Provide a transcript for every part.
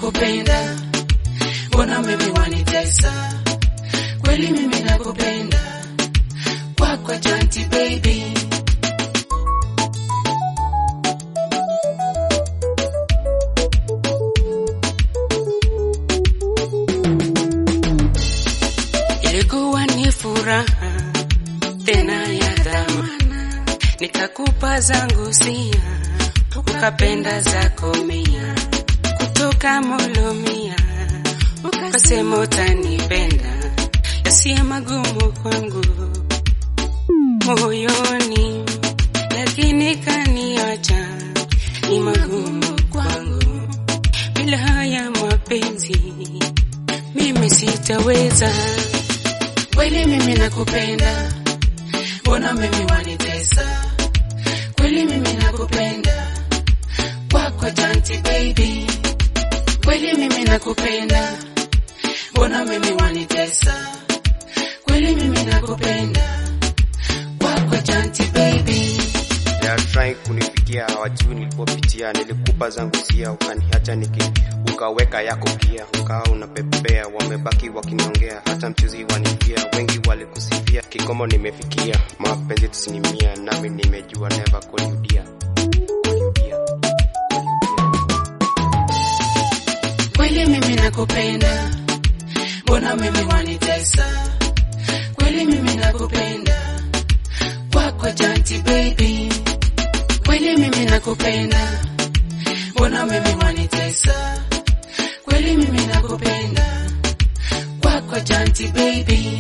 nakupenda, mbona mimi wanitesa? Kweli mimi nakupenda, kwako janti baby. Ilikuwa ni furaha tena ya dhamana, nikakupa zangu sia, ukapenda zako mia, kutoka molomia ukasema utanipenda, yasiye magumu kwangu moyoni, lakini kaniacha ni magumu kwangu. Bila haya mapenzi mimi sitaweza. Kweli mimi nakupenda, mbona mimi wanitesa? Kweli mimi nakupenda, kwako janti baby. Kweli mimi nakupenda, mbona mimi wanitesa? Kweli mimi nakupenda, kwako janti baby. They are trying kunifikia, hawajui nilipopitia. Nilikupa zangu sia, ukaniacha ukaweka yako pia, ukawa unapepea. Wamebaki wakiniongea, hata mchuzi wanipia. Wengi walikusifia, kikomo nimefikia. Mapenzi tusinimia, nami nimejua never call you dear. Kweli mimi nakupenda, mbona mimi wanitesa? Kweli mimi nakupenda, kwako janti baby. Kweli mimi nakupenda, mbona mimi wanitesa? Kweli mimi nakupenda, kwako janti baby.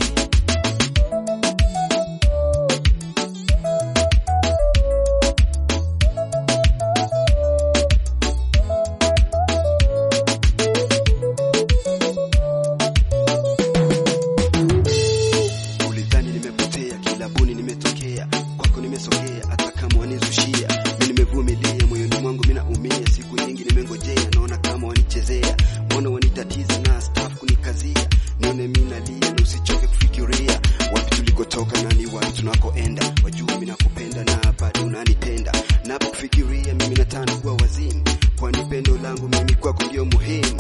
Ulidhani nimepotea, kilabuni nimetokea, kwako nimesogea, hata kama wanizushia. Mimi nimevumilia, moyoni mwangu mimi naumia. Siku nyingi nimengojea, naona kama wanichezea. Mbona wanitatiza na staff kunikazia? Nione mimi nalia na usichoke kufikiria wapi tulikotoka na ni wapi tunakoenda. Wajua mimi nakupenda na bado unanitenda. Napokufikiria mimi nataka kuwa wazimu, kwani pendo langu mimi kwako ndio muhimu.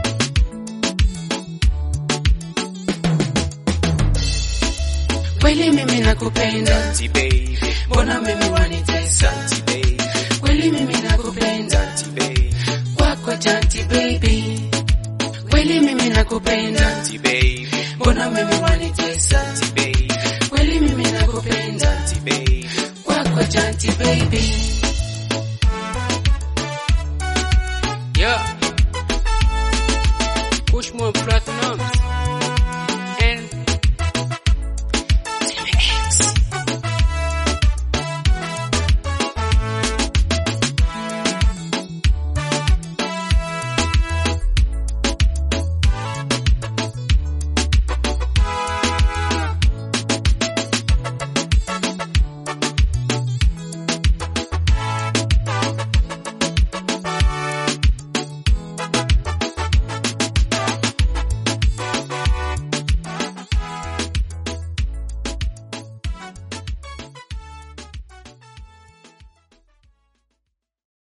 Kweli mimi nakupenda, Janti baby, mbona mimi wanitesa? Janti baby, Kweli mimi nakupenda, Janti baby, kwako janti baby. Kweli mimi nakupenda, Janti baby, mbona mimi wanitesa? Janti baby, Kweli mimi nakupenda, Janti baby. kwako janti baby.